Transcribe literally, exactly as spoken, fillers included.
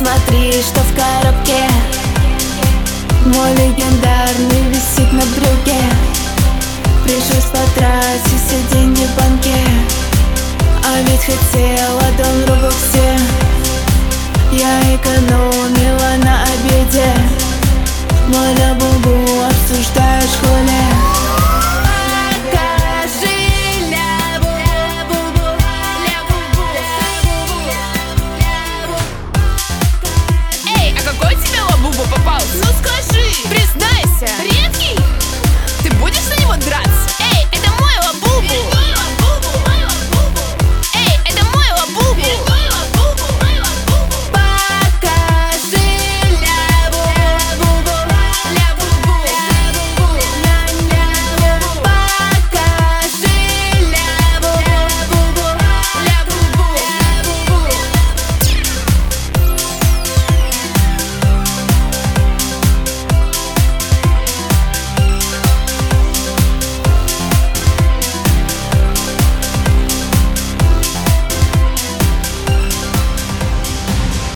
посмотри, что в коробке. Мой легендарный висит на брюке. Пришлось потратить все деньги в банке. А ведь хотела дом в Робоксе. Я экономила на обеде. Мой любовь